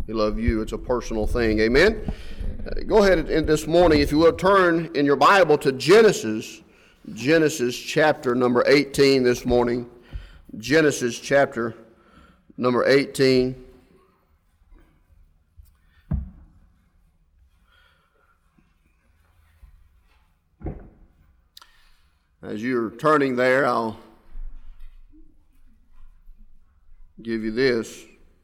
He loves you. It's a personal thing. Amen? Go ahead and this morning, if you will, turn in your Bible to Genesis chapter number 18 this morning. Genesis chapter number 18. As you're turning there, I'll give you this.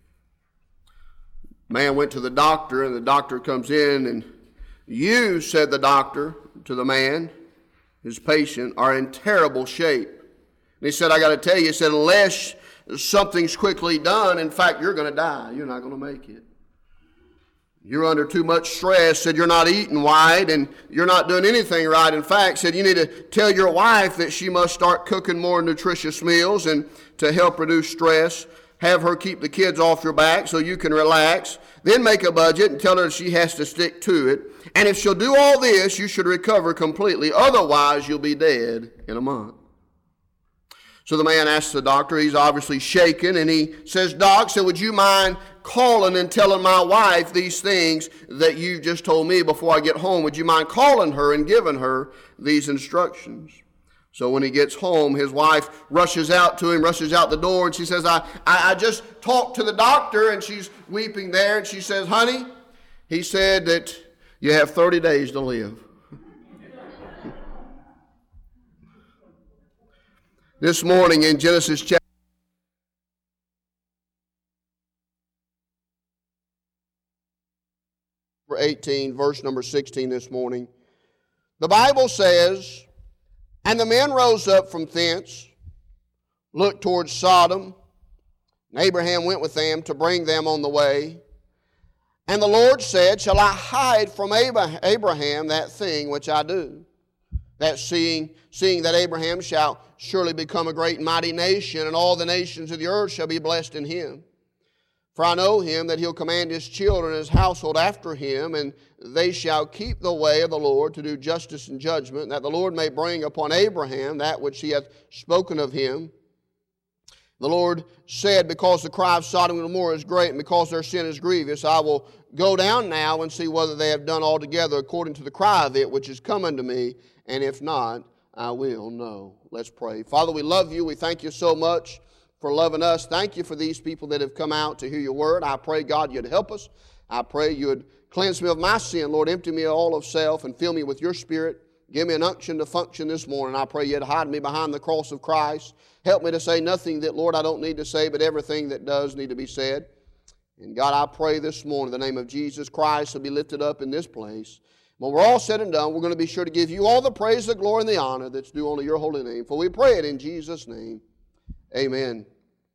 Man went to the doctor, and the doctor comes in, and you, said the doctor to the man, his patient, are in terrible shape. And he said, I got to tell you, he said, unless something's quickly done, in fact, you're going to die. You're not going to make it. You're under too much stress, said you're not eating right, and you're not doing anything right. In fact, said you need to tell your wife that she must start cooking more nutritious meals and to help reduce stress. Have her keep the kids off your back so you can relax. Then make a budget and tell her she has to stick to it. And if she'll do all this, you should recover completely. Otherwise, you'll be dead in a month. So the man asks the doctor, he's obviously shaken, and he says, Doc, so would you mind calling and telling my wife these things that you just told me before I get home? Would you mind calling her and giving her these instructions? So when he gets home, his wife rushes out to him, rushes out the door, and she says, I just talked to the doctor, and she's weeping there, and she says, honey, he said that you have 30 days to live. This morning in Genesis chapter 18, verse number 16 this morning, the Bible says, and the men rose up from thence, looked towards Sodom, and Abraham went with them to bring them on the way. And the Lord said, shall I hide from Abraham that thing which I do? That seeing that Abraham shall surely become a great and mighty nation, and all the nations of the earth shall be blessed in him. For I know him, that he'll command his children and his household after him, and they shall keep the way of the Lord to do justice and judgment, that the Lord may bring upon Abraham that which he hath spoken of him. The Lord said, because the cry of Sodom and Gomorrah is great, and because their sin is grievous, I will go down now and see whether they have done altogether according to the cry of it which is come unto me, and if not, I will know. Let's pray. Father, we love you. We thank you so much for loving us. Thank you for these people that have come out to hear your word. I pray, God, you'd help us. I pray you'd cleanse me of my sin. Lord, empty me of all of self and fill me with your Spirit. Give me an unction to function this morning. I pray you'd hide me behind the cross of Christ. Help me to say nothing that, Lord, I don't need to say, but everything that does need to be said. And God, I pray this morning the name of Jesus Christ will be lifted up in this place. When we're all said and done, we're going to be sure to give you all the praise, the glory, and the honor that's due unto your holy name. For we pray it in Jesus' name. Amen.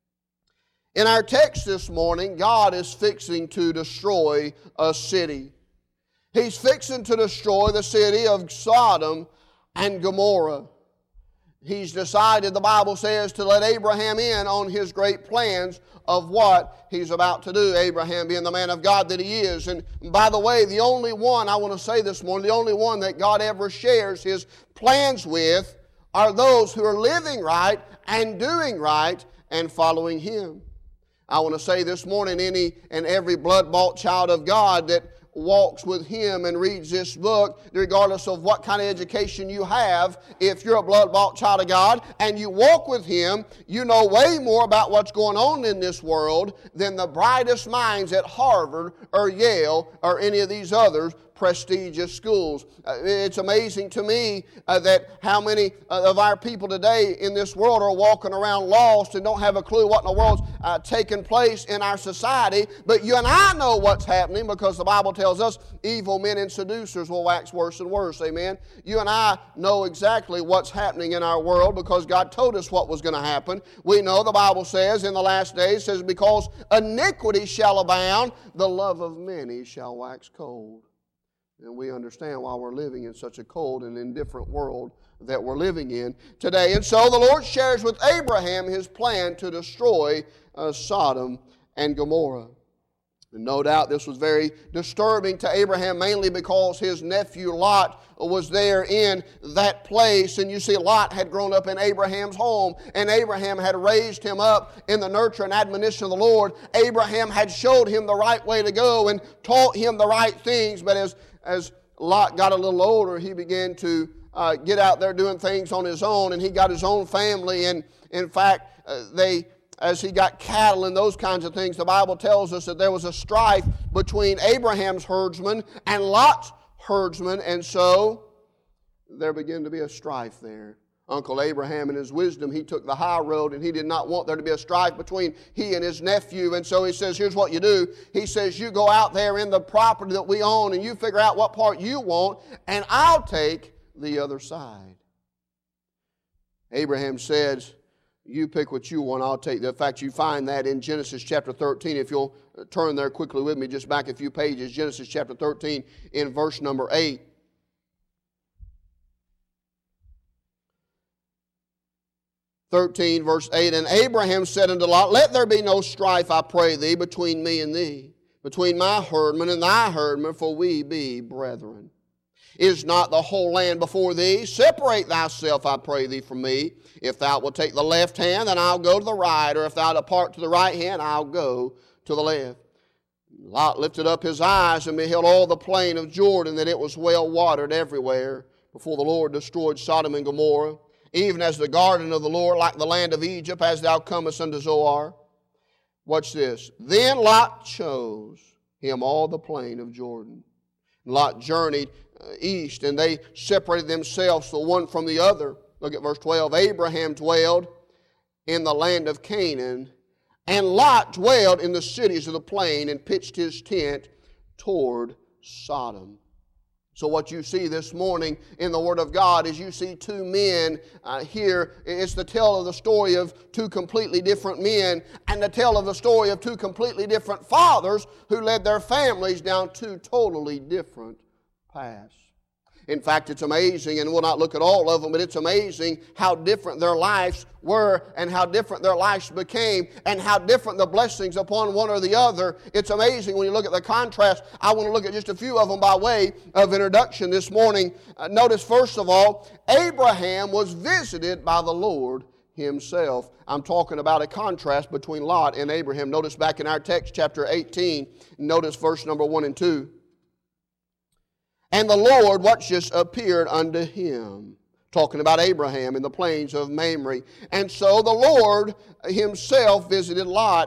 In our text this morning, God is fixing to destroy a city. He's fixing to destroy the city of Sodom and Gomorrah. He's decided, the Bible says, to let Abraham in on his great plans of what he's about to do, Abraham being the man of God that he is. And by the way, the only one, I want to say this morning, the only one that God ever shares his plans with are those who are living right and doing right and following him. I want to say this morning, any and every blood-bought child of God that walks with him and reads this book, regardless of what kind of education you have, if you're a blood-bought child of God and you walk with him, you know way more about what's going on in this world than the brightest minds at Harvard or Yale or any of these others prestigious schools. It's amazing to me that how many of our people today in this world are walking around lost and don't have a clue what in the world's taking place in our society. But you and I know what's happening, because the Bible tells us evil men and seducers will wax worse and worse. Amen. You and I know exactly what's happening in our world because God told us what was going to happen. We know the Bible says in the last days, it says, because iniquity shall abound, the love of many shall wax cold. And we understand why we're living in such a cold and indifferent world that we're living in today. And so the Lord shares with Abraham his plan to destroy Sodom and Gomorrah. And no doubt this was very disturbing to Abraham, mainly because his nephew Lot was there in that place. And you see, Lot had grown up in Abraham's home, and Abraham had raised him up in the nurture and admonition of the Lord. Abraham had showed him the right way to go and taught him the right things. But as Lot got a little older, he began to get out there doing things on his own, and he got his own family. And in fact, as he got cattle and those kinds of things, the Bible tells us that there was a strife between Abraham's herdsmen and Lot's herdsmen, and so there began to be a strife there. Uncle Abraham, in his wisdom, he took the high road, and he did not want there to be a strife between he and his nephew, and so he says, here's what you do. He says, you go out there in the property that we own, and you figure out what part you want, and I'll take the other side. Abraham says, you pick what you want, I'll take that. In fact, you find that in Genesis chapter 13. If you'll turn there quickly with me, just back a few pages. Genesis chapter 13 in verse number 8. Verse 8, and Abraham said unto Lot, let there be no strife, I pray thee, between me and thee, between my herdmen and thy herdmen, for we be brethren. Is not the whole land before thee? Separate thyself, I pray thee, from me. If thou wilt take the left hand, then I'll go to the right, or if thou depart to the right hand, I'll go to the left. Lot lifted up his eyes and beheld all the plain of Jordan, that it was well watered everywhere, before the Lord destroyed Sodom and Gomorrah, even as the garden of the Lord, like the land of Egypt, as thou comest unto Zoar. Watch this. Then Lot chose him all the plain of Jordan. Lot journeyed east, and they separated themselves the one from the other. Look at verse 12. Abraham dwelled in the land of Canaan, and Lot dwelled in the cities of the plain and pitched his tent toward Sodom. So what you see this morning in the Word of God is you see two men here. It's the tale of the story of two completely different men, and the tale of the story of two completely different fathers who led their families down two totally different paths. In fact, it's amazing, and we'll not look at all of them, but it's amazing how different their lives were and how different their lives became and how different the blessings upon one or the other. It's amazing when you look at the contrast. I want to look at just a few of them by way of introduction this morning. Notice, first of all, Abraham was visited by the Lord himself. I'm talking about a contrast between Lot and Abraham. Notice back in our text, chapter 18, notice verse number 1 and 2. And the Lord, watch this, appeared unto him. Talking about Abraham in the plains of Mamre. And so the Lord himself visited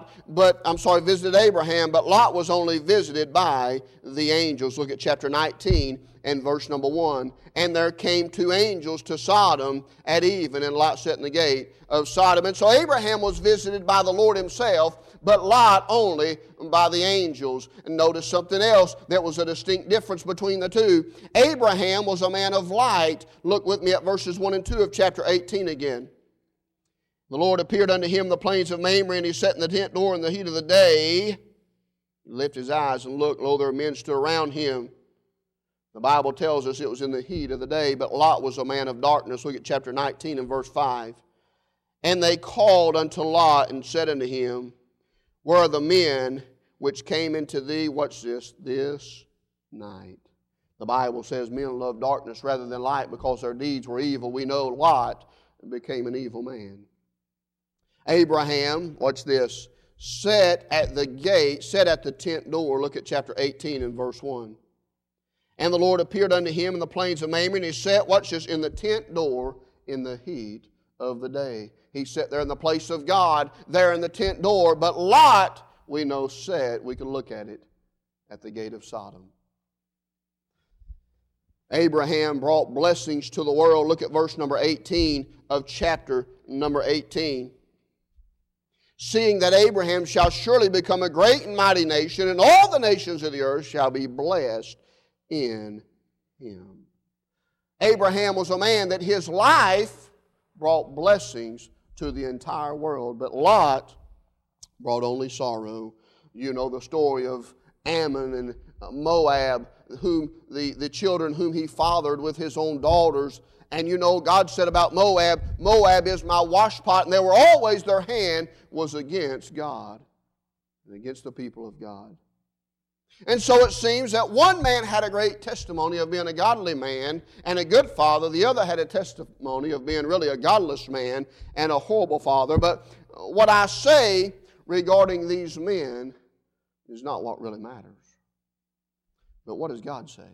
Abraham, but Lot was only visited by the angels. Look at chapter 19 and verse number 1. And there came two angels to Sodom at even, and Lot sat in the gate of Sodom. And so Abraham was visited by the Lord himself, but Lot only by the angels. And notice something else. There was a distinct difference between the two. Abraham was a man of light. Look with me at verses 1 and 2 of chapter 18 again. The Lord appeared unto him in the plains of Mamre, and he sat in the tent door in the heat of the day. He lifted his eyes and looked, lo, there were men stood around him. The Bible tells us it was in the heat of the day, but Lot was a man of darkness. Look at chapter 19 and verse 5. And they called unto Lot and said unto him, where are the men which came into thee, watch this night? The Bible says men love darkness rather than light because their deeds were evil. We know Lot became an evil man. Abraham, watch this, sat at the tent door. Look at chapter 18 and verse 1. And the Lord appeared unto him in the plains of Mamre, and he sat, watch this, in the tent door in the heat of the day. He sat there in the place of God, there in the tent door. But Lot, we know, sat, we can look at it, at the gate of Sodom. Abraham brought blessings to the world. Look at verse number 18 of chapter number 18. Seeing that Abraham shall surely become a great and mighty nation, and all the nations of the earth shall be blessed in him. Abraham was a man that his life brought blessings to the entire world, but Lot brought only sorrow. You know the story of Ammon and Moab, whom the children whom he fathered with his own daughters. And you know, God said about Moab, Moab is my washpot, and they were always, their hand was against God and against the people of God. And so it seems that one man had a great testimony of being a godly man and a good father. The other had a testimony of being really a godless man and a horrible father. But what I say regarding these men is not what really matters. But what does God say?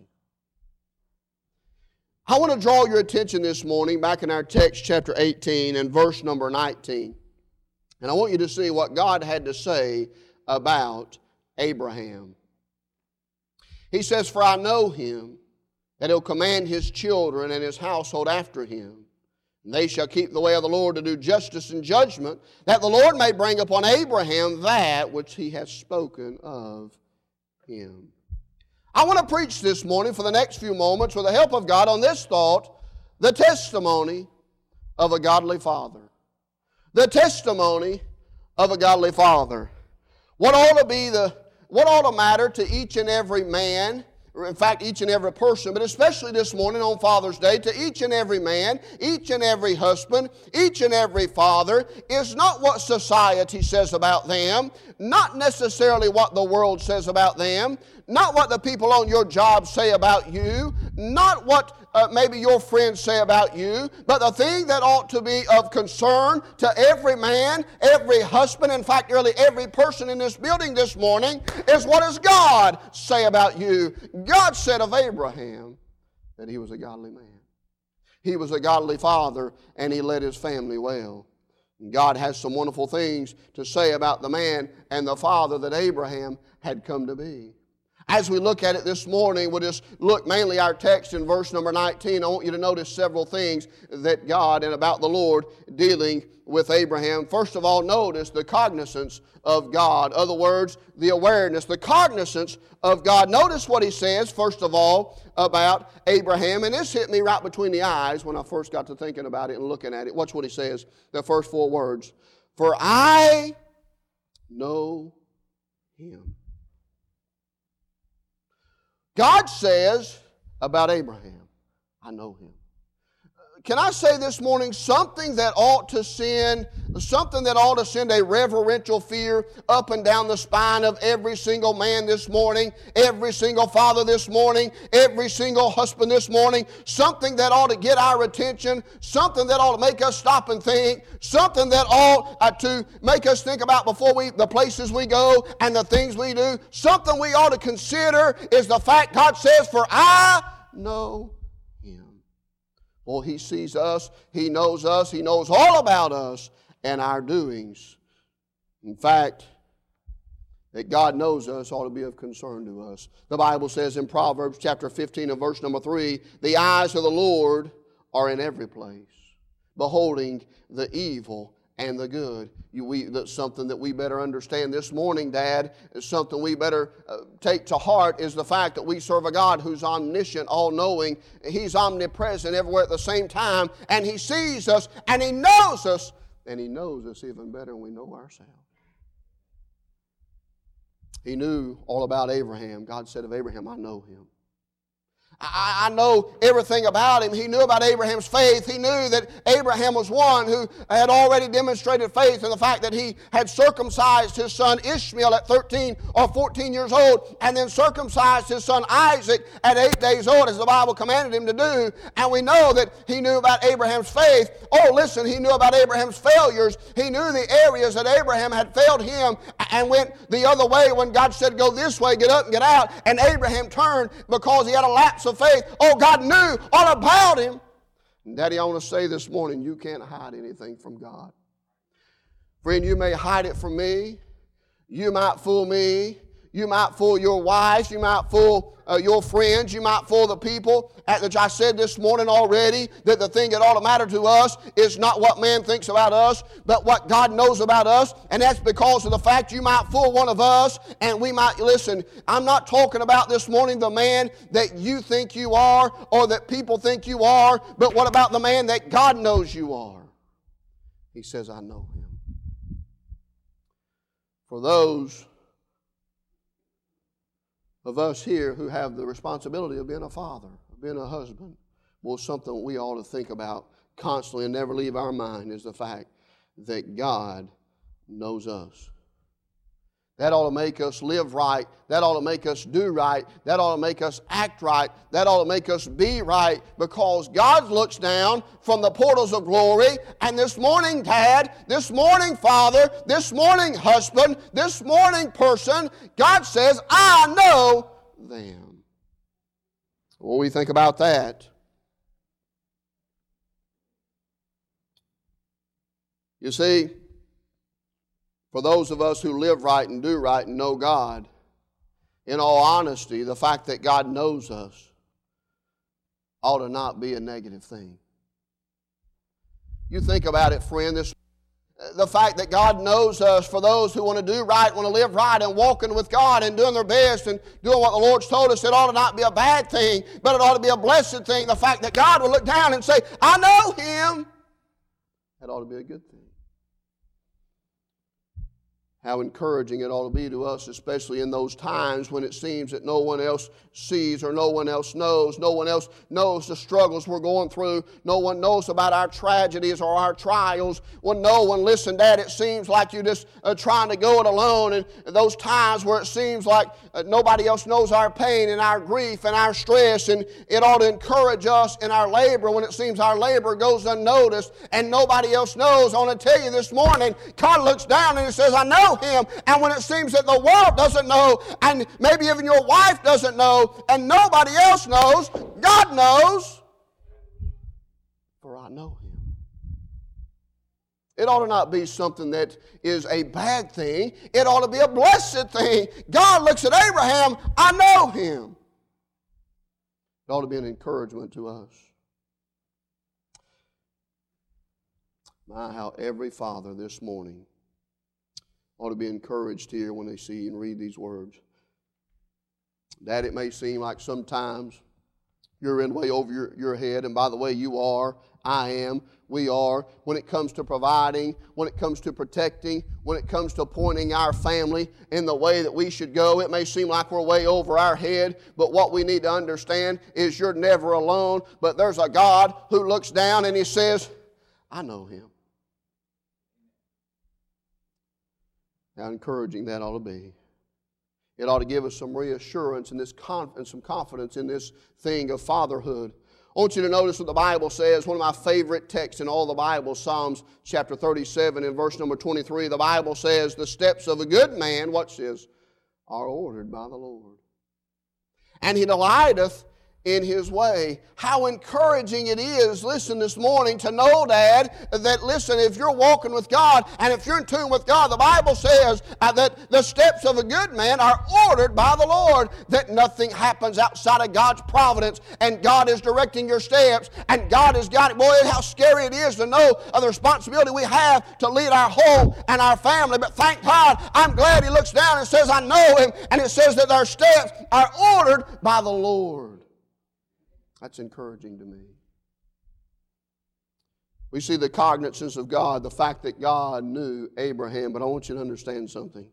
I want to draw your attention this morning back in our text, chapter 18 and verse number 19. And I want you to see what God had to say about Abraham. He says, "For I know him, that he'll command his children and his household after him. And they shall keep the way of the Lord to do justice and judgment, that the Lord may bring upon Abraham that which he has spoken of him." I want to preach this morning for the next few moments with the help of God on this thought, the testimony of a godly father. The testimony of a godly father. What ought to matter to each and every man, or in fact each and every person, but especially this morning on Father's Day, to each and every man, each and every husband, each and every father, is not what society says about them, not necessarily what the world says about them, not what the people on your job say about you, not what maybe your friends say about you, but the thing that ought to be of concern to every man, every husband, in fact, nearly every person in this building this morning, is what does God say about you? God said of Abraham that he was a godly man. He was a godly father, and he led his family well. And God has some wonderful things to say about the man and the father that Abraham had come to be. As we look at it this morning, we'll just look mainly our text in verse number 19. I want you to notice several things that God and about the Lord dealing with Abraham. First of all, notice the cognizance of God. Other words, the awareness, the cognizance of God. Notice what he says, first of all, about Abraham. And this hit me right between the eyes when I first got to thinking about it and looking at it. Watch what he says, the first four words. "For I know him." God says about Abraham, "I know him." Can I say this morning something that ought to send a reverential fear up and down the spine of every single man this morning, every single father this morning, every single husband this morning, something that ought to get our attention, something that ought to make us stop and think, something that ought to make us think about the places we go and the things we do, something we ought to consider is the fact God says, "For I know him." Well, he sees us, he knows all about us and our doings. In fact, that God knows us ought to be of concern to us. The Bible says in Proverbs chapter 15 and verse number 3, "The eyes of the Lord are in every place, beholding the evil and the good." That's something that we better understand this morning, Dad. It's something we better take to heart, is the fact that we serve a God who's omniscient, all-knowing. He's omnipresent everywhere at the same time, and he sees us, and he knows us, and he knows us even better than we know ourselves. He knew all about Abraham. God said of Abraham, "I know him." I know everything about him. He knew about Abraham's faith. He knew that Abraham was one who had already demonstrated faith in the fact that he had circumcised his son Ishmael at 13 or 14 years old, and then circumcised his son Isaac at 8 days old, as the Bible commanded him to do. And we know that he knew about Abraham's faith. Oh, listen, he knew about Abraham's failures. He knew the areas that Abraham had failed him and went the other way when God said, "Go this way, get up and get out." And Abraham turned because he had a lapse of faith. Oh, God knew all about him. And Daddy, I want to say this morning, you can't hide anything from God. Friend, you may hide it from me. You might fool me. You might fool your wives. You might fool your friends. You might fool the people. As I said this morning already, that the thing that ought to matter to us is not what man thinks about us, but what God knows about us. And that's because of the fact you might fool one of us, and we might, listen, I'm not talking about this morning the man that you think you are or that people think you are, but what about the man that God knows you are? He says, "I know him." For those of us here who have the responsibility of being a father, of being a husband, well, something we ought to think about constantly and never leave our mind is the fact that God knows us. That ought to make us live right. That ought to make us do right. That ought to make us act right. That ought to make us be right, because God looks down from the portals of glory, and this morning, Dad, this morning, Father, this morning, husband, this morning, person, God says, I know them. What do we think about that? You see, for those of us who live right and do right and know God, in all honesty, the fact that God knows us ought to not be a negative thing. You think about it, friend, the fact that God knows us, for those who want to do right, want to live right, and walking with God and doing their best and doing what the Lord's told us, it ought to not be a bad thing, but it ought to be a blessed thing. The fact that God will look down and say, I know Him, that ought to be a good thing. How encouraging it ought to be to us, especially in those times when it seems that no one else sees or no one else knows. No one else knows the struggles we're going through. No one knows about our tragedies or our trials. When no one, listen, Dad, it seems like you're just trying to go it alone. And those times where it seems like nobody else knows our pain and our grief and our stress. And it ought to encourage us in our labor when it seems our labor goes unnoticed and nobody else knows. I want to tell you this morning, God looks down and He says, I know Him. And when it seems that the world doesn't know, and maybe even your wife doesn't know, and nobody else knows, God knows, for I know Him. It ought to not be something that is a bad thing. It ought to be a blessed thing. God looks at Abraham, I know him. It ought to be an encouragement to us. My, how every father this morning ought to be encouraged here when they see and read these words. Dad, it may seem like sometimes you're in way over your head, and by the way, you are, I am, we are, when it comes to providing, when it comes to protecting, when it comes to pointing our family in the way that we should go. It may seem like we're way over our head, but what we need to understand is you're never alone, but there's a God who looks down and He says, I know Him. How encouraging that ought to be. It ought to give us some reassurance and some confidence in this thing of fatherhood. I want you to notice what the Bible says. One of my favorite texts in all the Bible, Psalms chapter 37 and verse number 23. The Bible says, the steps of a good man, watch this, are ordered by the Lord. And He delighteth in His way. How encouraging it is, listen, this morning to know, Dad, that, listen, if you're walking with God and if you're in tune with God, the Bible says that the steps of a good man are ordered by the Lord, that nothing happens outside of God's providence, and God is directing your steps, and God has got it. Boy, how scary it is to know of the responsibility we have to lead our home and our family, but thank God, I'm glad He looks down and says, I know Him, and it says that our steps are ordered by the Lord. That's encouraging to me. We see the cognizance of God, the fact that God knew Abraham, but I want you to understand something.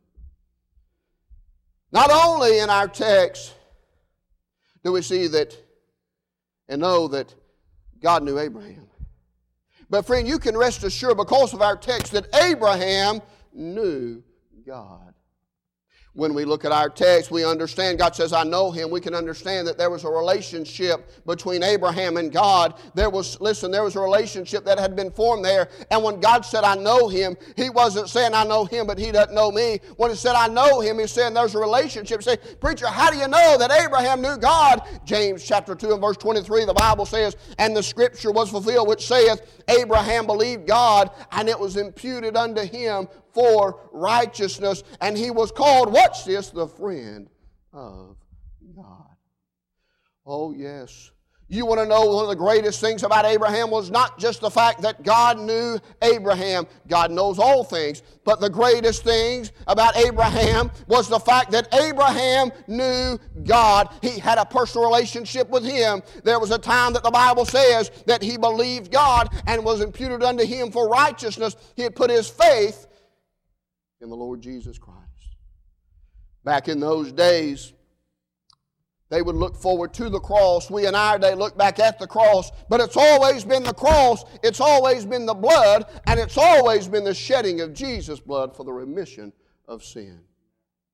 Not only in our text do we see that and know that God knew Abraham, but friend, you can rest assured because of our text that Abraham knew God. When we look at our text, we understand God says, I know Him. We can understand that there was a relationship between Abraham and God. There was a relationship that had been formed there. And when God said, I know Him, He wasn't saying, I know Him, but He doesn't know me. When He said, I know Him, He's saying there's a relationship. Say, preacher, how do you know that Abraham knew God? James chapter 2 and verse 23, the Bible says, and the Scripture was fulfilled, which saith, Abraham believed God, and it was imputed unto him for righteousness, and he was called, watch this, the friend of God. Oh yes. You want to know one of the greatest things about Abraham was not just the fact that God knew Abraham. God knows all things. But the greatest things about Abraham was the fact that Abraham knew God. He had a personal relationship with Him. There was a time that the Bible says that he believed God and was imputed unto him for righteousness. He had put his faith in the Lord Jesus Christ. Back in those days, they would look forward to the cross. We in our day look back at the cross. But it's always been the cross, it's always been the blood, and it's always been the shedding of Jesus' blood for the remission of sin.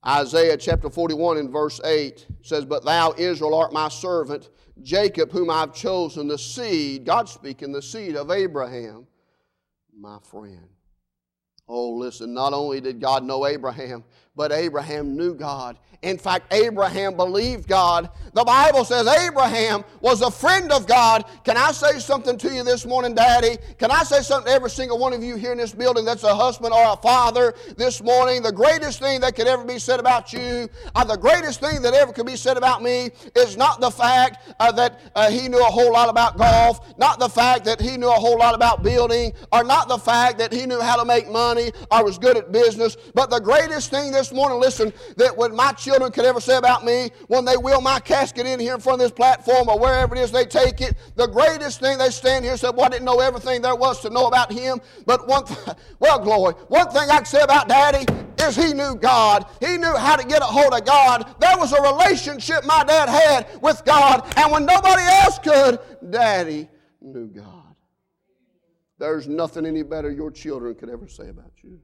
Isaiah chapter 41 and verse 8 says, But thou, Israel, art my servant, Jacob, whom I've chosen, the seed, God speaking, the seed of Abraham, my friend. Oh, listen, not only did God know Abraham, but Abraham knew God. In fact, Abraham believed God. The Bible says Abraham was a friend of God. Can I say something to you this morning, Daddy? Can I say something to every single one of you here in this building that's a husband or a father this morning? The greatest thing that could ever be said about you, or the greatest thing that ever could be said about me, is not the fact that he knew a whole lot about golf, not the fact that he knew a whole lot about building, or not the fact that he knew how to make money or was good at business, but the greatest thing this morning, listen, that when my children could ever say about me, when they wheel my casket in here in front of this platform or wherever it is they take it, the greatest thing they stand here and say, well, I didn't know everything there was to know about him, but one thing I can say about Daddy is he knew God. He knew how to get a hold of God. There was a relationship my dad had with God, and when nobody else could, Daddy knew God. There's nothing any better your children could ever say about you.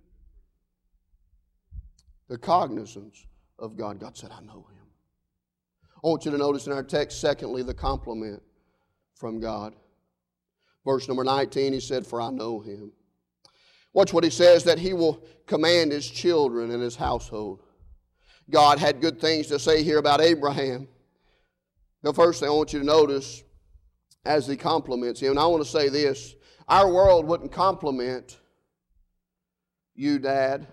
The cognizance of God. God said, I know him. I want you to notice in our text, secondly, the compliment from God. Verse number 19, he said, For I know him. Watch what he says, that he will command his children and his household. God had good things to say here about Abraham. The first thing I want you to notice as he compliments him, and I want to say this, our world wouldn't compliment you, Dad,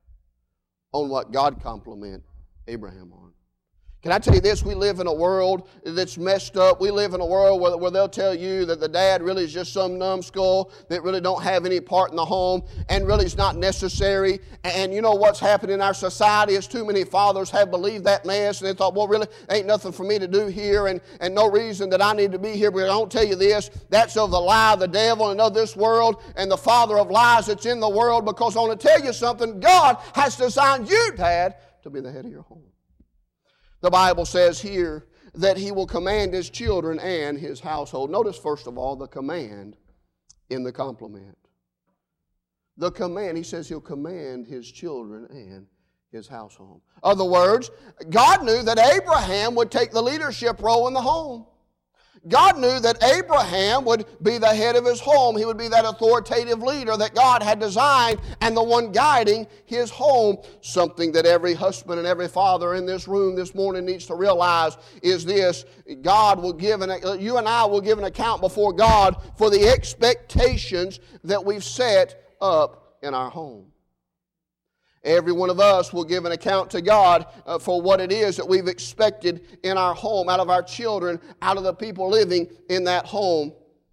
on what God complimented Abraham on. Can I tell you this? We live in a world that's messed up. We live in a world where they'll tell you that the dad really is just some numbskull that really don't have any part in the home and really is not necessary. And you know what's happened in our society is too many fathers have believed that mess and they thought, well, really, ain't nothing for me to do here and no reason that I need to be here. But I don't tell you this. That's of the lie of the devil and of this world and the father of lies that's in the world, because I want to tell you something. God has designed you, Dad, to be the head of your home. The Bible says here that he will command his children and his household. Notice, first of all, the command in the compliment. The command, he says he'll command his children and his household. In other words, God knew that Abraham would take the leadership role in the home. God knew that Abraham would be the head of his home. He would be that authoritative leader that God had designed and the one guiding his home. Something that every husband and every father in this room this morning needs to realize is this: God will give you and I will give an account before God for the expectations that we've set up in our home. Every one of us will give an account to God for what it is that we've expected in our home, out of our children, out of the people living in that home.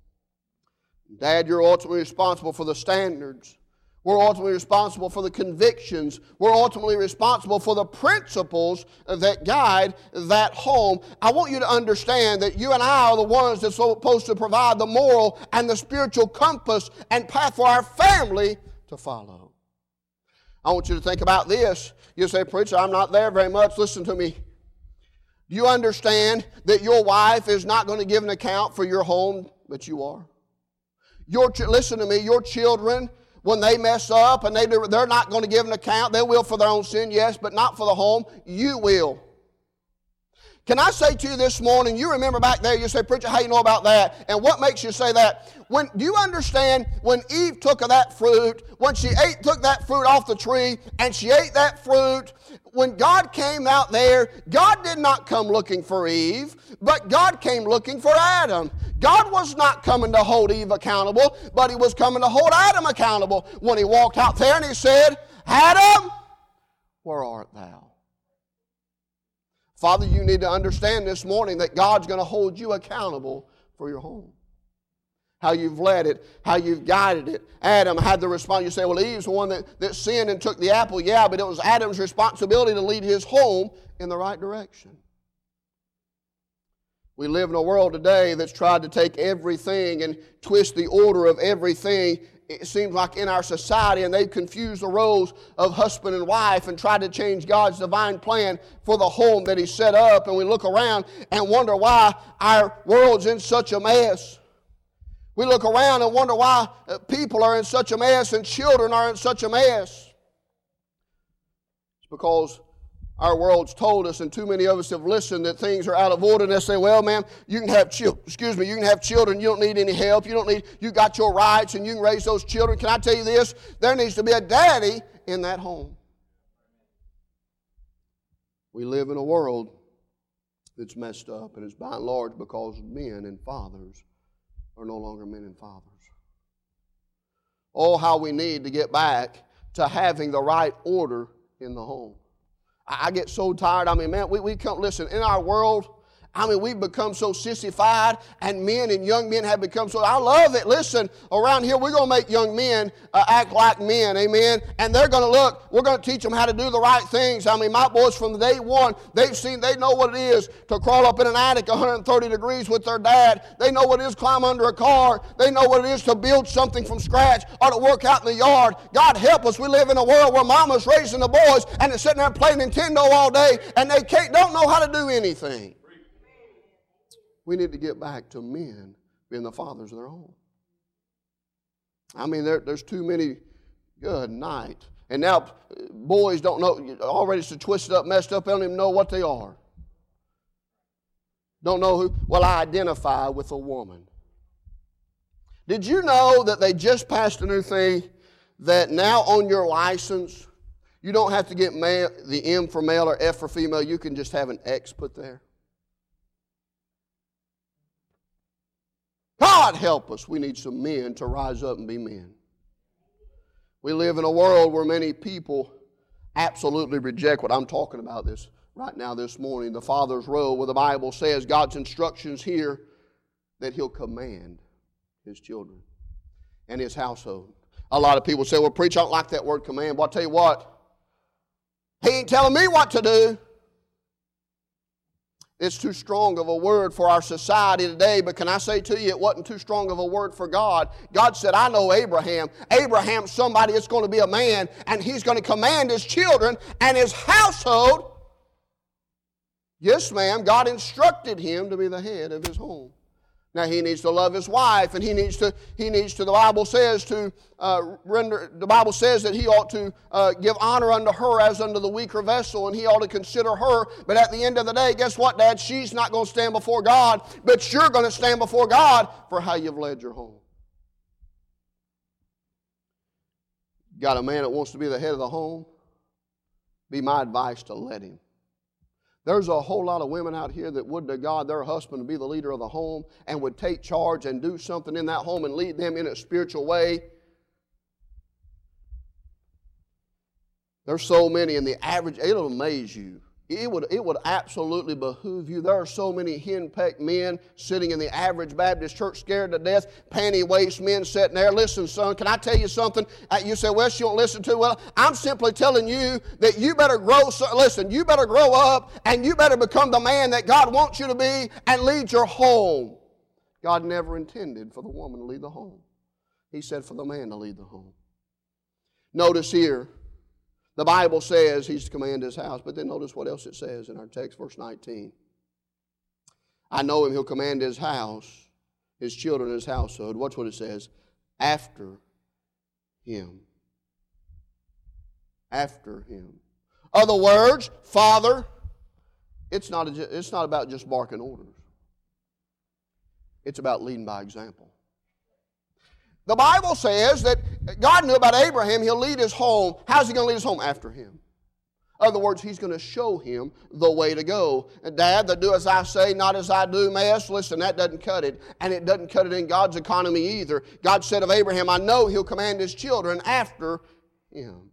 Dad, you're ultimately responsible for the standards. We're ultimately responsible for the convictions. We're ultimately responsible for the principles that guide that home. I want you to understand that you and I are the ones that's supposed to provide the moral and the spiritual compass and path for our family to follow. I want you to think about this. You say, preacher, I'm not there very much. Listen to me. Do you understand that your wife is not going to give an account for your home, but you are? Listen to me, your children, when they mess up and they're not going to give an account, they will for their own sin, yes, but not for the home. You will. Can I say to you this morning, you remember back there, you say, preacher, how you know about that? And what makes you say that? Do you understand when Eve took of that fruit, when she took that fruit off the tree, and she ate that fruit, when God came out there, God did not come looking for Eve, but God came looking for Adam. God was not coming to hold Eve accountable, but he was coming to hold Adam accountable when he walked out there and he said, Adam, where art thou? Father, you need to understand this morning that God's going to hold you accountable for your home. How you've led it, how you've guided it. Adam had the response. You say, well, Eve's the one that sinned and took the apple. Yeah, but it was Adam's responsibility to lead his home in the right direction. We live in a world today that's tried to take everything and twist the order of everything. It seems like in our society, and they've confused the roles of husband and wife and tried to change God's divine plan for the home that he set up. And we look around and wonder why our world's in such a mess. We look around and wonder why people are in such a mess and children are in such a mess. It's because Our world's told us, and too many of us have listened, that things are out of order. And they say, well, ma'am, you can have children. You can have children. You don't need any help. You got your rights, and you can raise those children. Can I tell you this? There needs to be a daddy in that home. We live in a world that's messed up, and it's by and large because men and fathers are no longer men and fathers. Oh, how we need to get back to having the right order in the home. I get so tired. I mean, man, we come, listen, in our world, I mean, we've become so sissified, and men and young men have become so. I love it. Listen, around here, we're going to make young men act like men, amen? And they're going to look, we're going to teach them how to do the right things. I mean, my boys from day one, they know what it is to crawl up in an attic 130 degrees with their dad. They know what it is to climb under a car. They know what it is to build something from scratch or to work out in the yard. God help us. We live in a world where mama's raising the boys, and they're sitting there playing Nintendo all day, and they don't know how to do anything. We need to get back to men being the fathers of their home. I mean, there's too many. Good night. And now boys don't know, already so twisted up, messed up, they don't even know what they are. Don't know who. Well, I identify with a woman. Did you know that they just passed a new thing that now on your license, you don't have to get the M for male or F for female. You can just have an X put there. God help us. We need some men to rise up and be men. We live in a world where many people absolutely reject what I'm talking about this right now this morning. The father's role, where the Bible says God's instructions here that He'll command His children and His household. A lot of people say, well, preach, I don't like that word command. Well, I'll tell you what. He ain't telling me what to do. It's too strong of a word for our society today, but can I say to you, it wasn't too strong of a word for God. God said, I know Abraham. Abraham's somebody that's going to be a man, and he's going to command his children and his household. Yes, ma'am, God instructed him to be the head of his home. Now, he needs to love his wife, and he needs to, the Bible says that he ought to give honor unto her as unto the weaker vessel, and he ought to consider her. But at the end of the day, guess what, Dad? She's not going to stand before God, but you're going to stand before God for how you've led your home. Got a man that wants to be the head of the home? Be my advice to let him. There's a whole lot of women out here that would to God their husband would be the leader of the home and would take charge and do something in that home and lead them in a spiritual way. There's so many, and the average, it'll amaze you. It would absolutely behoove you. There are so many henpecked men sitting in the average Baptist church scared to death, panty-waist men sitting there. Listen, son, can I tell you something? You say, well, she won't listen to. Well, I'm simply telling you that you better grow. Listen, you better grow up and you better become the man that God wants you to be and lead your home. God never intended for the woman to lead the home. He said for the man to lead the home. Notice here, the Bible says he's to command his house, but then notice what else it says in our text, verse 19. I know him, he'll command his house, his children, his household. Watch what it says. After him. After him. Other words, Father, it's not about just barking orders. It's about leading by example. The Bible says that God knew about Abraham, he'll lead his home. How's he going to lead his home? After him. In other words, he's going to show him the way to go. Dad, the do as I say, not as I do mess. Listen, that doesn't cut it. And it doesn't cut it in God's economy either. God said of Abraham, I know he'll command his children after him.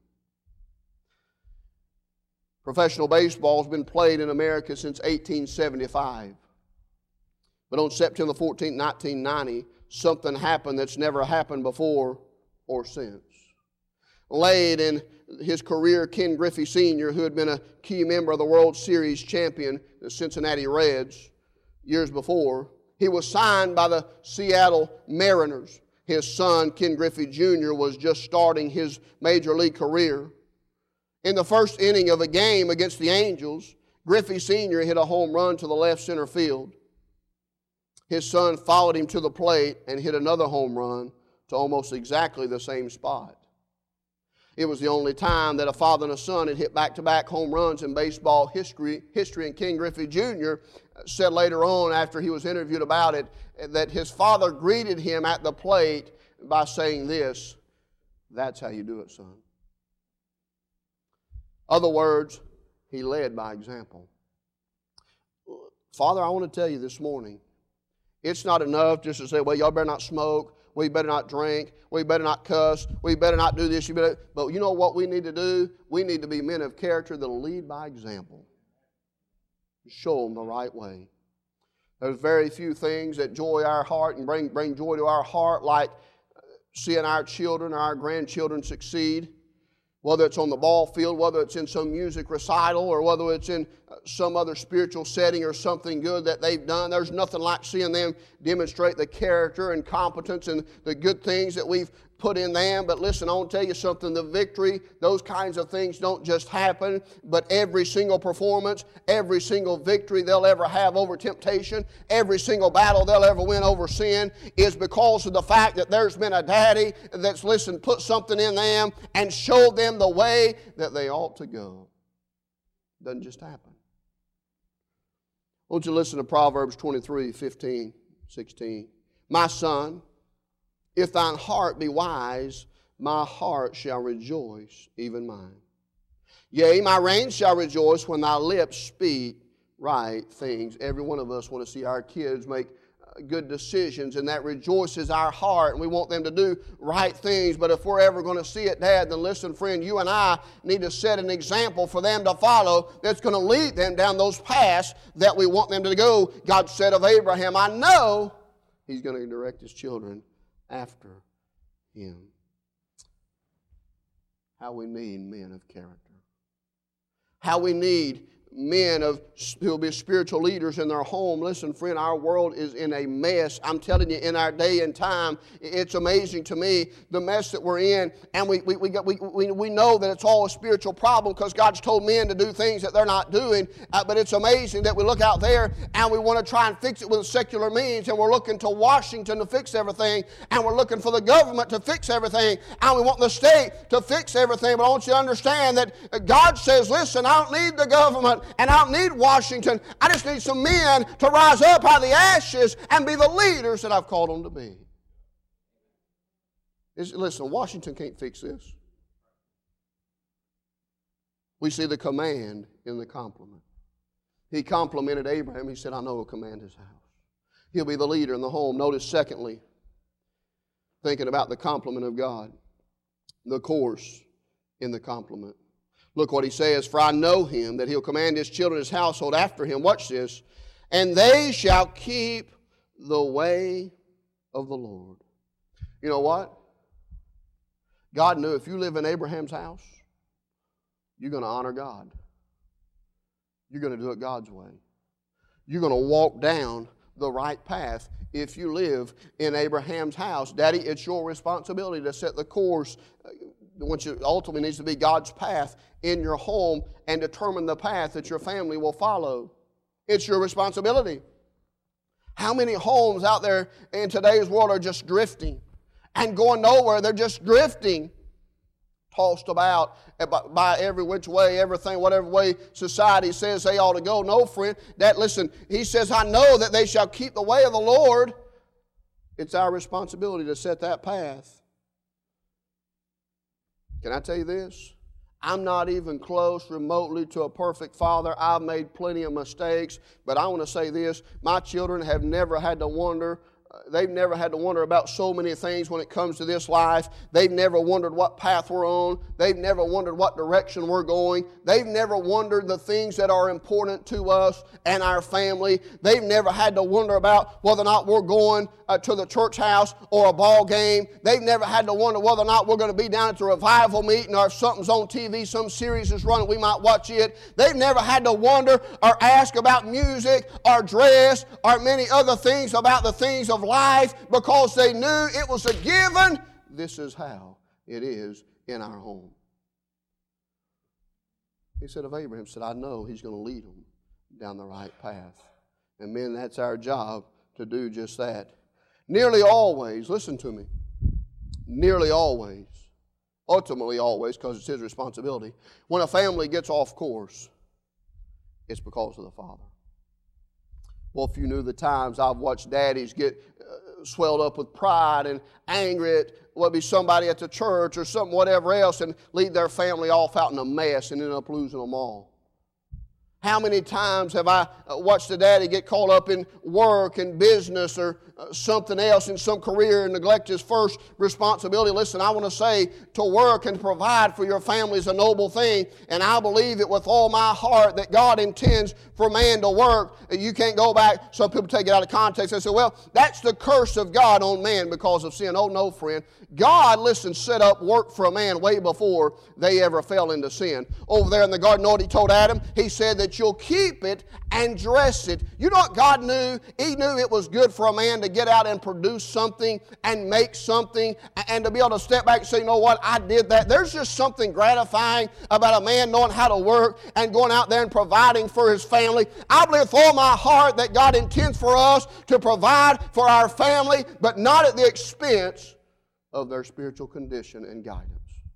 Professional baseball has been played in America since 1875. But on September 14, 1990, something happened that's never happened before or since. Late in his career, Ken Griffey Sr., who had been a key member of the World Series champion, the Cincinnati Reds, years before, he was signed by the Seattle Mariners. His son, Ken Griffey Jr., was just starting his major league career. In the first inning of a game against the Angels, Griffey Sr. hit a home run to the left center field. His son followed him to the plate and hit another home run to almost exactly the same spot. It was the only time that a father and a son had hit back-to-back home runs in baseball history, and Ken Griffey Jr. said later on after he was interviewed about it that his father greeted him at the plate by saying this, "That's how you do it, son." Other words, he led by example. Father, I want to tell you this morning, it's not enough just to say, well, y'all better not smoke, we better not drink, we better not cuss, we better not do this, but you know what we need to do? We need to be men of character that will lead by example. Show them the right way. There's very few things that joy our heart and bring joy to our heart like seeing our children or our grandchildren succeed. Whether it's on the ball field, whether it's in some music recital, or whether it's in some other spiritual setting or something good that they've done. There's nothing like seeing them demonstrate the character and competence and the good things that we've put in them. But listen, I want to tell you something. The victory, those kinds of things don't just happen, but every single performance, every single victory they'll ever have over temptation, every single battle they'll ever win over sin is because of the fact that there's been a daddy that's, listen, put something in them and showed them the way that they ought to go. It doesn't just happen. I want you to listen to Proverbs 23, 15, 16. My son, if thine heart be wise, my heart shall rejoice, even mine. Yea, my reins shall rejoice when thy lips speak right things. Every one of us want to see our kids make good decisions, and that rejoices our heart, and we want them to do right things. But if we're ever going to see it, Dad, then listen, friend, you and I need to set an example for them to follow that's going to lead them down those paths that we want them to go. God said of Abraham, I know he's going to direct his children after him. How we need men of character. How we need men who will be spiritual leaders in their home. Listen, friend, our world is in a mess. I'm telling you, in our day and time, it's amazing to me the mess that we're in. And we know that it's all a spiritual problem because God's told men to do things that they're not doing. But it's amazing that we look out there and we want to try and fix it with secular means. And we're looking to Washington to fix everything. And we're looking for the government to fix everything. And we want the state to fix everything. But I want you to understand that God says, listen, I don't need the government. And I don't need Washington. I just need some men to rise up out of the ashes and be the leaders that I've called them to be. Listen, Washington can't fix this. We see the command in the compliment. He complimented Abraham. He said, I know he'll command his house. He'll be the leader in the home. Notice, secondly, thinking about the compliment of God, the course in the compliment. Look what he says, for I know him, that he'll command his children, his household after him. Watch this. And they shall keep the way of the Lord. You know what? God knew if you live in Abraham's house, you're going to honor God. You're going to do it God's way. You're going to walk down the right path if you live in Abraham's house. Daddy, it's your responsibility to set the course, which ultimately needs to be God's path in your home, and determine the path that your family will follow. It's your responsibility. How many homes out there in today's world are just drifting and going nowhere? They're just drifting, tossed about by every which way, everything, whatever way society says they ought to go. No, friend, listen, he says, I know that they shall keep the way of the Lord. It's our responsibility to set that path. Can I tell you this? I'm not even close remotely to a perfect father. I've made plenty of mistakes, but I want to say this. My children have never had to wonder. They've never had to wonder about so many things when it comes to this life. They've never wondered what path we're on. They've never wondered what direction we're going. They've never wondered the things that are important to us and our family. They've never had to wonder about whether or not we're going to the church house or a ball game. They've never had to wonder whether or not we're going to be down at the revival meeting, or if something's on TV, some series is running, we might watch it. They've never had to wonder or ask about music or dress or many other things about the things of life, because they knew it was a given. This is how it is in our home. He said of Abraham, said, I know he's going to lead them down the right path. And men, that's our job to do just that. Nearly always, listen to me, nearly always, ultimately always, because it's his responsibility, when a family gets off course, it's because of the father. Well, if you knew the times I've watched daddies get swelled up with pride and angry at what be somebody at the church or something, whatever else, and lead their family off out in a mess and end up losing them all. How many times have I watched a daddy get caught up in work and business or something else in some career and neglect his first responsibility? Listen, I want to say to work and provide for your family is a noble thing, and I believe it with all my heart that God intends for man to work. You can't go back. Some people take it out of context and say, well, that's the curse of God on man because of sin. Oh, no, friend. God, listen, set up work for a man way before they ever fell into sin. Over there in the garden, know what he told Adam? He said that you'll keep it and dress it. You know what God knew? He knew it was good for a man to get out and produce something and make something and to be able to step back and say, you know what, I did that. There's just something gratifying about a man knowing how to work and going out there and providing for his family. I believe with all my heart that God intends for us to provide for our family, but not at the expense of their spiritual condition and guidance.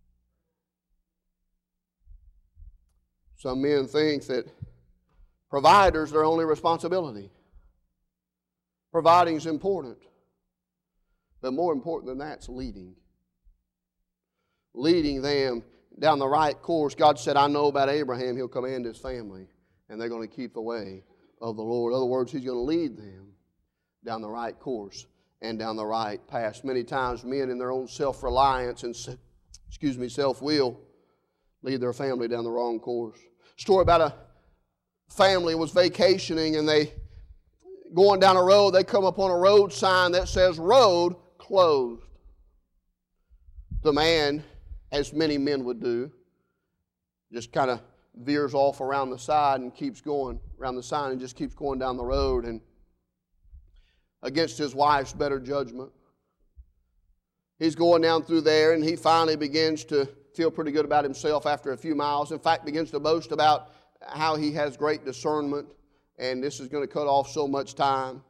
Some men think that providers are their only responsibility. Providing is important. But more important than that is leading. Leading them down the right course. God said, I know about Abraham, he'll command his family, and they're going to keep the way of the Lord. In other words, he's going to lead them down the right course and down the right path. Many times men in their own self-reliance and self-will lead their family down the wrong course. Story about a family was vacationing and they going down a road, they come upon a road sign that says road closed. The man, as many men would do, just kind of veers off around the side and keeps going around the sign and just keeps going down the road, and against his wife's better judgment, he's going down through there, and he finally begins to feel pretty good about himself after a few miles. In fact, begins to boast about how he has great discernment and this is going to cut off so much time.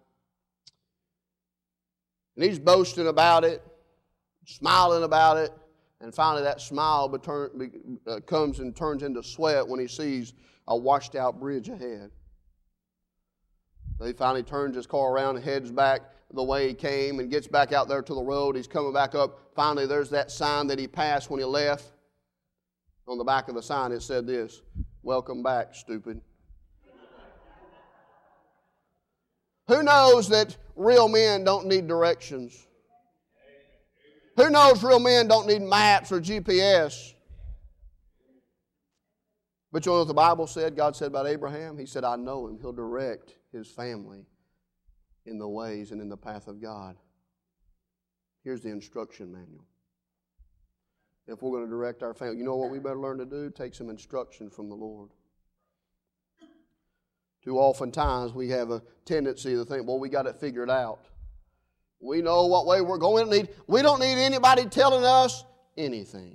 And he's boasting about it, smiling about it, and finally that smile comes and turns into sweat when he sees a washed out bridge ahead. So he finally turns his car around and heads back the way he came and gets back out there to the road. He's coming back up. Finally, there's that sign that he passed when he left. On the back of the sign it said this, "Welcome back, stupid." Who knows that real men don't need directions? Who knows real men don't need maps or GPS? But you know what the Bible said? God said about Abraham? He said, I know him. He'll direct his family in the ways and in the path of God. Here's the instruction manual. If we're going to direct our family, you know what we better learn to do? Take some instruction from the Lord. Too oftentimes we have a tendency to think, well, we got it figured out. We know what way we're going. We don't need anybody telling us anything.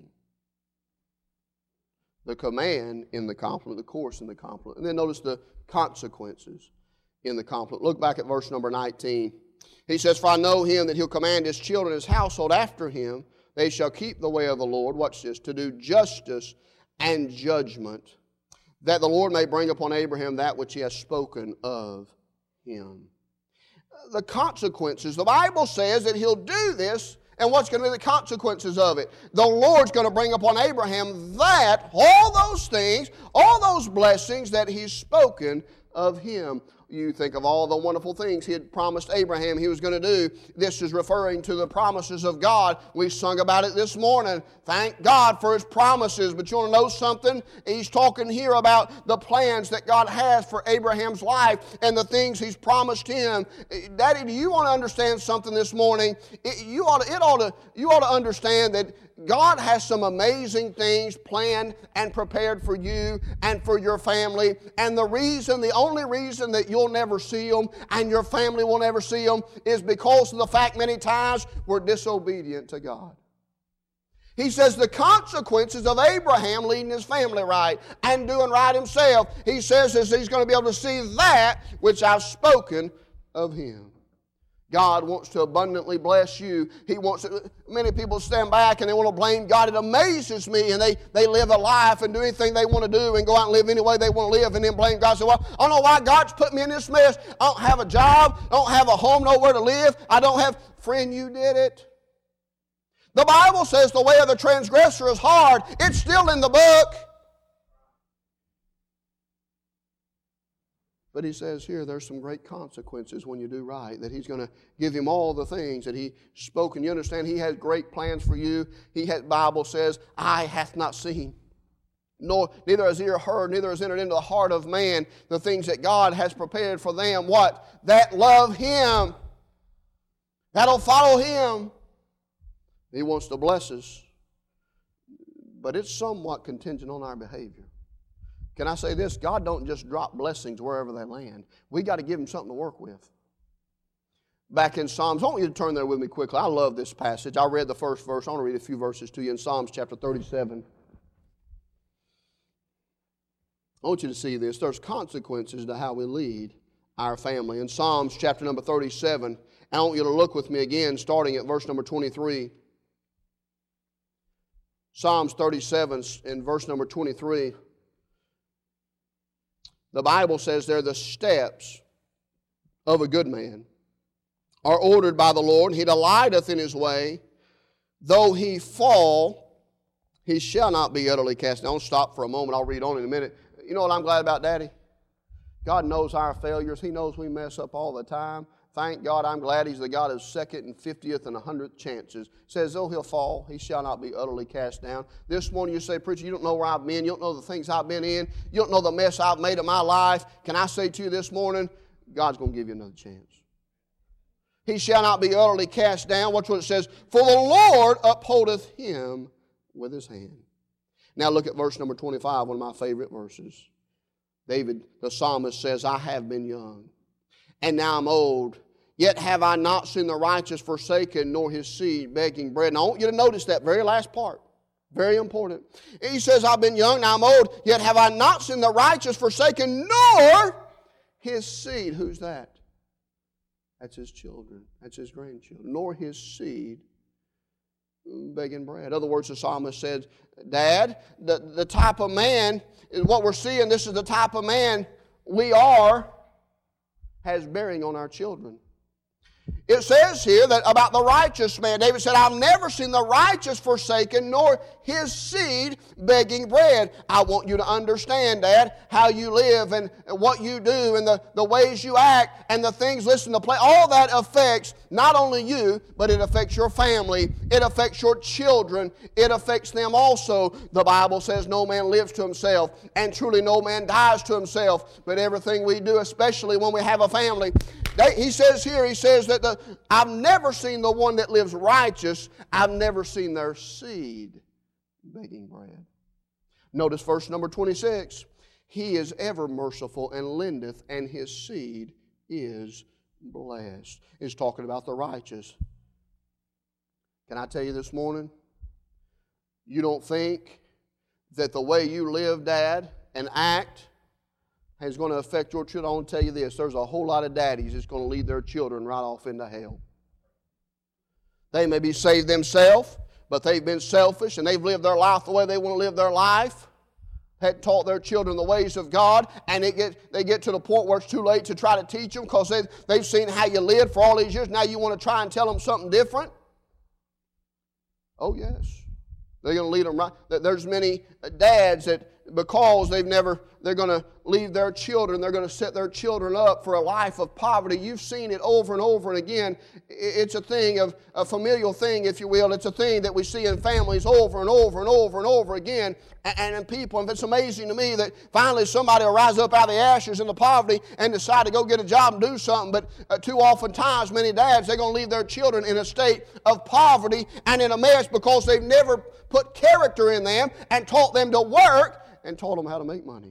The command in the compliment, the course in the compliment. And then notice the consequences in the compliment. Look back at verse number 19. He says, For I know him that he'll command his children, his household after him. They shall keep the way of the Lord. Watch this. To do justice and judgment, that the Lord may bring upon Abraham that which he has spoken of him. The consequences. The Bible says that he'll do this, and what's going to be the consequences of it? The Lord's going to bring upon Abraham that, all those things, all those blessings that he's spoken of him. You think of all the wonderful things he had promised Abraham he was going to do. This is referring to the promises of God. We sung about it this morning. Thank God for his promises. But you want to know something? He's talking here about the plans that God has for Abraham's life and the things he's promised him. Daddy, do you want to understand something this morning? You ought to understand that God has some amazing things planned and prepared for you and for your family. And the only reason that you'll never see them and your family will never see them is because of the fact many times we're disobedient to God. He says the consequences of Abraham leading his family right and doing right himself, he says is he's going to be able to see that which I've spoken of him. God wants to abundantly bless you. He wants to, many people stand back and they want to blame God. It amazes me, and they live a life and do anything they want to do and go out and live any way they want to live and then blame God. Say, well, I don't know why God's put me in this mess. I don't have a job. I don't have a home, nowhere to live. I don't have... Friend, you did it. The Bible says the way of the transgressor is hard. It's still in the book. But he says here there's some great consequences when you do right, that he's going to give him all the things that he spoke. And you understand, he has great plans for you. The Bible says, eye hath not seen, nor neither has ear heard, neither has entered into the heart of man the things that God has prepared for them. What? That love him. That'll follow him. He wants to bless us. But it's somewhat contingent on our behavior. Can I say this? God don't just drop blessings wherever they land. We got to give him something to work with. Back in Psalms, I want you to turn there with me quickly. I love this passage. I read the first verse. I want to read a few verses to you in Psalms chapter 37. I want you to see this. There's consequences to how we lead our family. In Psalms chapter number 37, I want you to look with me again, starting at verse number 23. Psalms 37 in verse number 23. The Bible says there, the steps of a good man are ordered by the Lord. He delighteth in his way. Though he fall, he shall not be utterly cast down. I'll stop for a moment. I'll read on in a minute. You know what I'm glad about, Daddy? God knows our failures. He knows we mess up all the time. Thank God, I'm glad he's the God of 2nd and 50th and 100th chances. Says, though he'll fall, he shall not be utterly cast down. This morning you say, preacher, you don't know where I've been. You don't know the things I've been in. You don't know the mess I've made of my life. Can I say to you this morning, God's going to give you another chance. He shall not be utterly cast down. Watch what it says. For the Lord upholdeth him with his hand. Now look at verse number 25, one of my favorite verses. David, the psalmist, says, I have been young, and now I'm old. Yet have I not seen the righteous forsaken, nor his seed begging bread. And I want you to notice that very last part. Very important. He says, I've been young, now I'm old. Yet have I not seen the righteous forsaken, nor his seed. Who's that? That's his children. That's his grandchildren. Nor his seed begging bread. In other words, the psalmist said, Dad, the type of man, what we're seeing, this is the type of man we are, has bearing on our children. It says here that about the righteous man, David said, I've never seen the righteous forsaken, nor his seed begging bread. I want you to understand, Dad, how you live and what you do and the ways you act and the things, listen, to play. All that affects not only you, but it affects your family. It affects your children. It affects them also. The Bible says no man lives to himself, and truly no man dies to himself. But everything we do, especially when we have a family, he says that I've never seen the one that lives righteous. I've never seen their seed begging bread. Notice verse number 26. He is ever merciful and lendeth, and his seed is blessed. It's talking about the righteous. Can I tell you this morning? You don't think that the way you live, Dad, and act is going to affect your children. I want to tell you this. There's a whole lot of daddies that's going to lead their children right off into hell. They may be saved themselves, but they've been selfish and they've lived their life the way they want to live their life. Had taught their children the ways of God, and they get to the point where it's too late to try to teach them because they've seen how you lived for all these years. Now you want to try and tell them something different? Oh, yes. They're going to lead them right. There's many dads that, because they're going to leave their children, they're going to set their children up for a life of poverty. You've seen it over and over and again. It's a thing of a familial thing, if you will. It's a thing that we see in families over and over and over and over again, and in people. And it's amazing to me that finally somebody will rise up out of the ashes and the poverty and decide to go get a job and do something. But too often times, many dads, they're going to leave their children in a state of poverty and in a mess because they've never put character in them and taught them to work and taught them how to make money.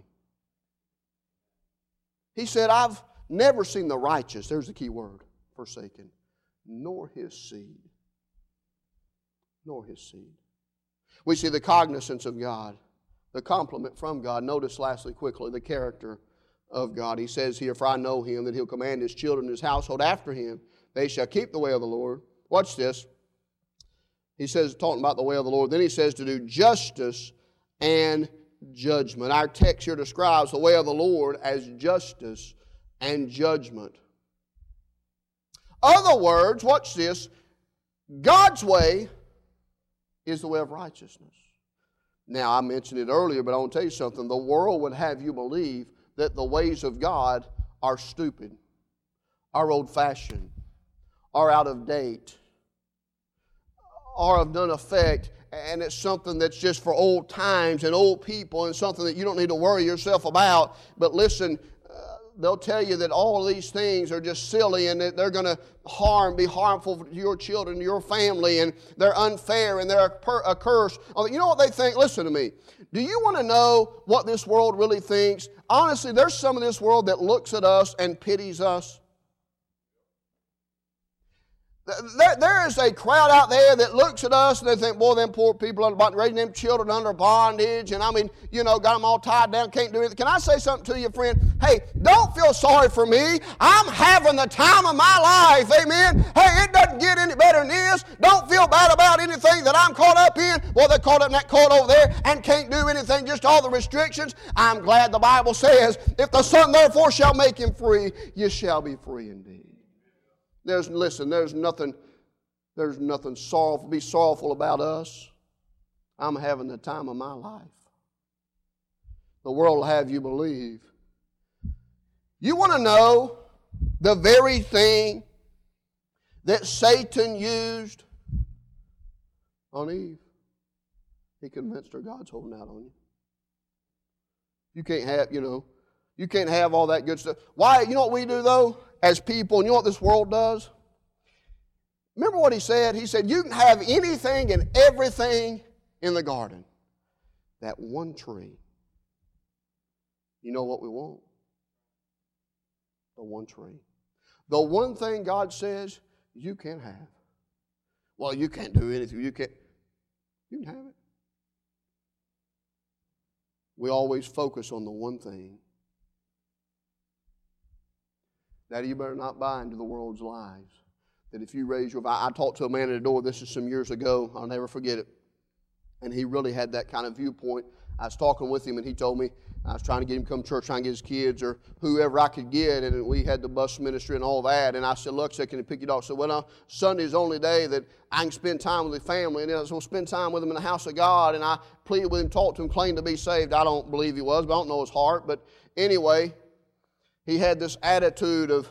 He said, I've never seen the righteous, there's the key word, forsaken, nor his seed. Nor his seed. We see the cognizance of God, the compliment from God. Notice lastly, quickly, the character of God. He says here, for I know him, that he'll command his children, his household after him, They shall keep the way of the Lord. Watch this. He says, talking about the way of the Lord. Then he says to do justice and judgment. Our text here describes the way of the Lord as justice and judgment. Other words, watch this. God's way is the way of righteousness. Now, I mentioned it earlier, but I want to tell you something. The world would have you believe that the ways of God are stupid, are old-fashioned, are out of date, are of none effect, and it's something that's just for old times and old people and something that you don't need to worry yourself about. But listen, they'll tell you that all of these things are just silly and that they're going to be harmful to your children, your family, and they're unfair and they're a curse. You know what they think? Listen to me. Do you want to know what this world really thinks? Honestly, there's some of this world that looks at us and pities us. There is a crowd out there that looks at us and they think, boy, them poor people are about raising them children under bondage and got them all tied down, can't do anything. Can I say something to you, friend? Hey, don't feel sorry for me. I'm having the time of my life, amen? Hey, it doesn't get any better than this. Don't feel bad about anything that I'm caught up in. Well, they're caught up in that court over there and can't do anything, just all the restrictions. I'm glad the Bible says, if the Son therefore shall make him free, you shall be free indeed. There's nothing sorrowful, be sorrowful about us. I'm having the time of my life. The world will have you believe. You want to know the very thing that Satan used on Eve? He convinced her God's holding out on you. You can't have all that good stuff. Why? You know what we do though? As people, and you know what this world does? Remember what he said? He said, you can have anything and everything in the garden. That one tree. You know what we want? The one tree. The one thing God says you can have. Well, you can't do anything. You can have it. We always focus on the one thing. Daddy, you better not buy into the world's lies. That if you raise your... I talked to a man at the door, this is some years ago, I'll never forget it. And he really had that kind of viewpoint. I was talking with him and he told me, I was trying to get him to come to church, trying to get his kids or whoever I could get, and we had the bus ministry and all that. And I said, look, can you pick your dog? I said, well, no, Sunday's the only day that I can spend time with the family. And I was going to spend time with him in the house of God. And I pleaded with him, talked to him, claimed to be saved. I don't believe he was, but I don't know his heart. But anyway... he had this attitude of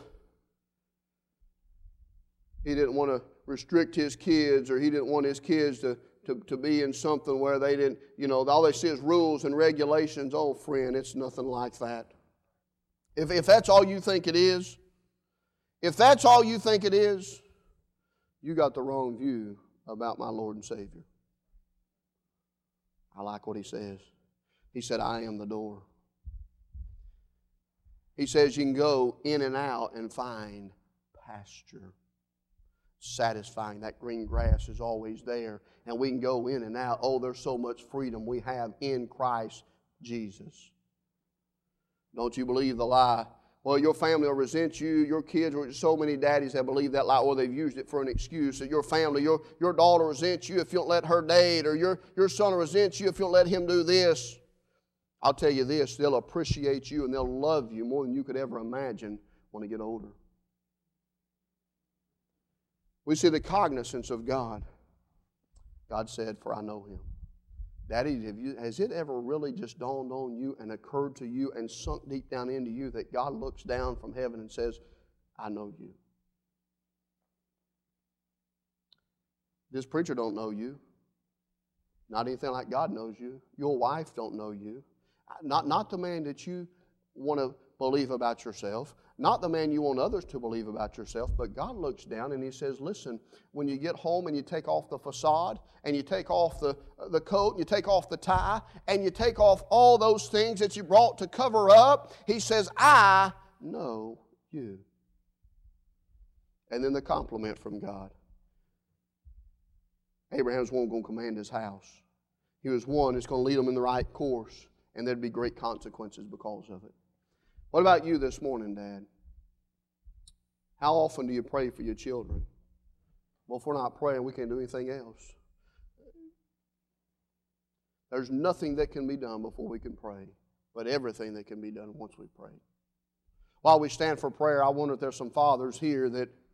he didn't want to restrict his kids or he didn't want his kids to be in something where they didn't, all they see is rules and regulations. Oh, friend, it's nothing like that. If that's all you think it is, you got the wrong view about my Lord and Savior. I like what he says. He said, I am the door. He says you can go in and out and find pasture. Satisfying. That green grass is always there. And we can go in and out. Oh, there's so much freedom we have in Christ Jesus. Don't you believe the lie? Well, your family will resent you. Your kids, so many daddies have believed that lie, or they've used it for an excuse. That your family, your daughter resents you if you don't let her date, or your son resents you if you don't let him do this. I'll tell you this, they'll appreciate you and they'll love you more than you could ever imagine when they get older. We see the cognizance of God. God said, for I know him. Daddy, has it ever really just dawned on you and occurred to you and sunk deep down into you that God looks down from heaven and says, I know you? This preacher don't know you. Not anything like God knows you. Your wife don't know you. Not the man that you want to believe about yourself, not the man you want others to believe about yourself, but God looks down and he says, listen, when you get home and you take off the facade and you take off the coat and you take off the tie and you take off all those things that you brought to cover up, he says, I know you. And then the compliment from God. Abraham's one going to command his house. He was one that's going to lead them in the right course. And there'd be great consequences because of it. What about you this morning, Dad? How often do you pray for your children? Well, if we're not praying, we can't do anything else. There's nothing that can be done before we can pray, but everything that can be done once we pray. While we stand for prayer, I wonder if there's some fathers here that